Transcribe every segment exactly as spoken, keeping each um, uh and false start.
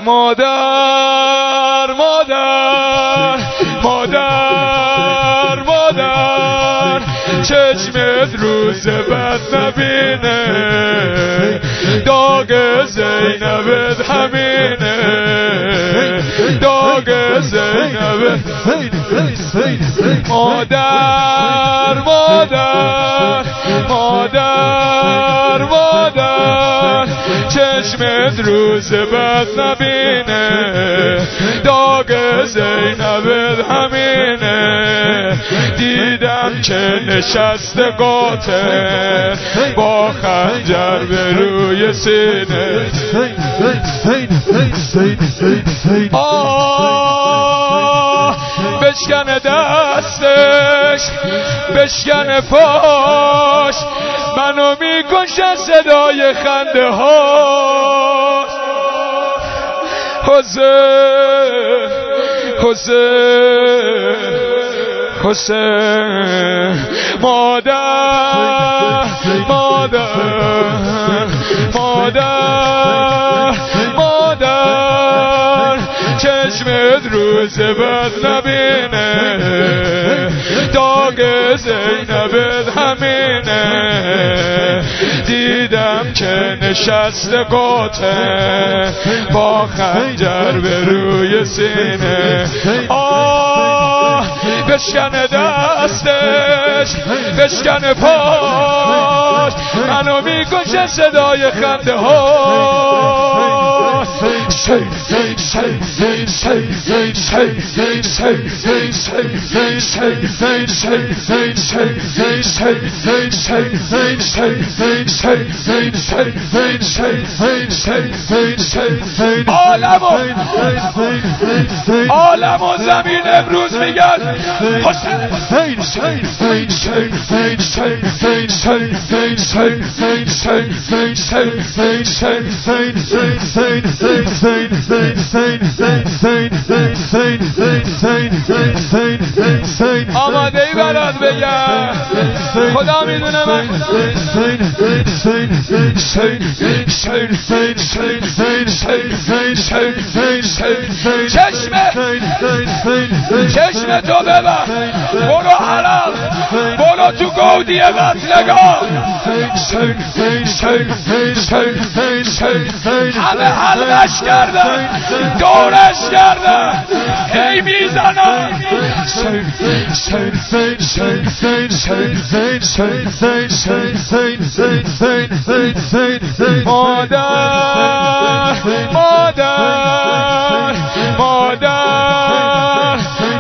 مادر مادر مادر مادر چشمت روز بد نبینه داغ زینبت همینه داغ زینبت مادر مادر مادر مادر چشمت روز بد نبینه داغ زینبت همینه دیدم که نشست قاتل با خنجر به روی سینه آه بشکنه دستش بشکنه پاش منو میکشه صدای خنده ها حسین حسین حسین مادر مادر مادر مادر چشمت روز بد نبینه داغ زینبت همینه دیدم که نشست قاتل با خنجر به روی سینه آه بشکنه دستش بشکنه پاش منو میکشه صدای خنده ها عالم و زمین امروز میگن آماده ای برات بگم خدا میدونه من چشمه چشمه تو ببر برو حرم برو تو گودی قتلگاه همه حلقش کردن دورش کردن هی میزنن مادر مادر مادر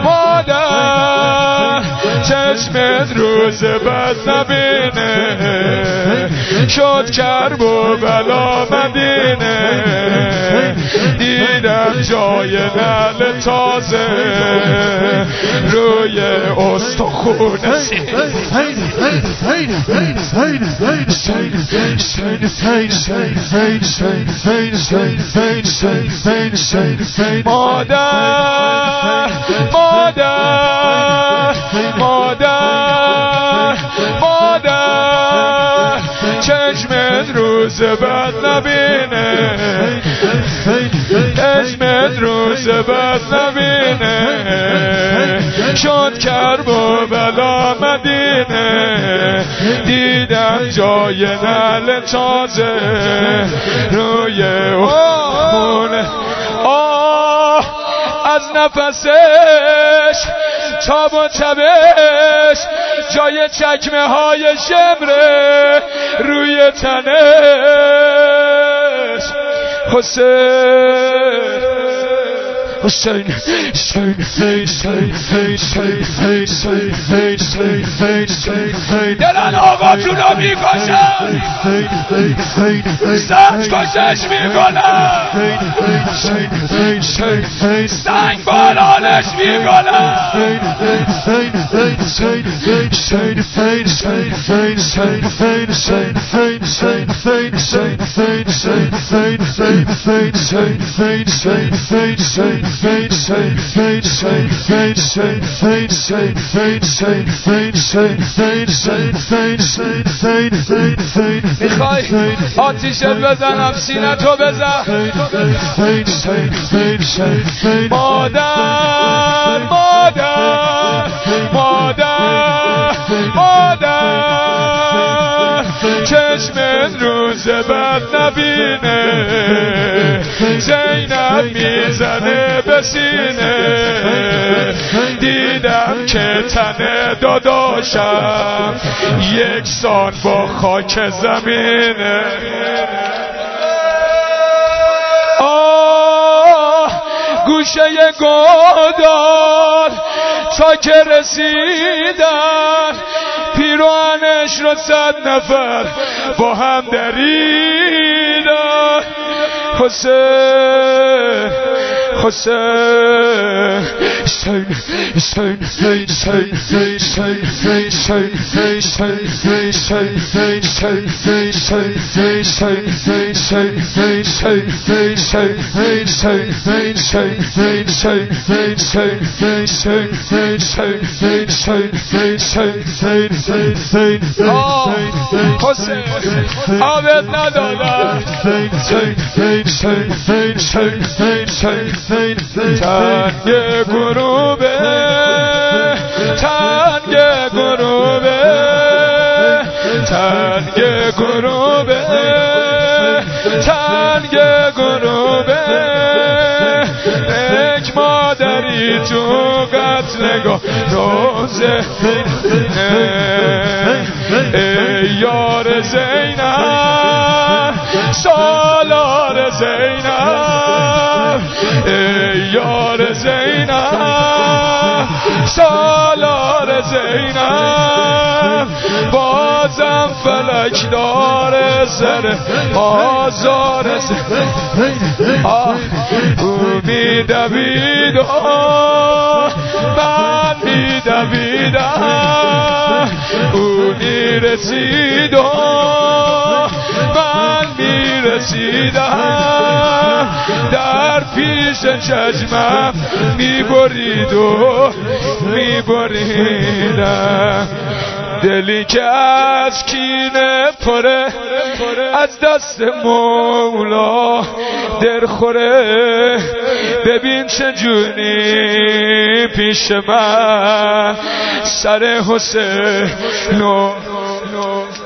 مادر چشمت روز بد نبینه شد کرب و بلا مدینه دیدم جای نعل تازه روی استخونه مادر مادر مادر مادر چشمت روز بد نبینه چشمت روز بد نبینه شد کرب و بلا مدینه دیدم جای نعل تازه روی خونه آه از نفسش تاب و تبش جای چکمه های شمره روی تنش حسین حسین حسین دلن آقا تو رو میکشن سخت کشش میکنن سنگ بالانش میکنم میخوای آتیشت بزنم سینه تو بزن مادر مادر مادر مادر چشم روز بد نبینه زینب میزنه به سینه دیدم که تن داداشم یکسان با خاک زمینه آه گوشه گودال تا که رسیدن پیروانش رو صد نفر با هم دریدن حسین حسین حسین حسین حسین آبت ندادم تنگ گروبه تنگ گروبه تنگ گروبه تنگ گروبه یک مادری تو قتلگاه روزه ای یار زینب سالار زینب ای یار زینب سالار زینب بازم فلک داره سر آزار زینب او میدوید و من میدویدم او میرسید و من میرسیدم در پیش چشمم میبرید و میبریدم دلی که از کینه پره از دست مولا در خوره ببین چجوری پیش من سر حسین نو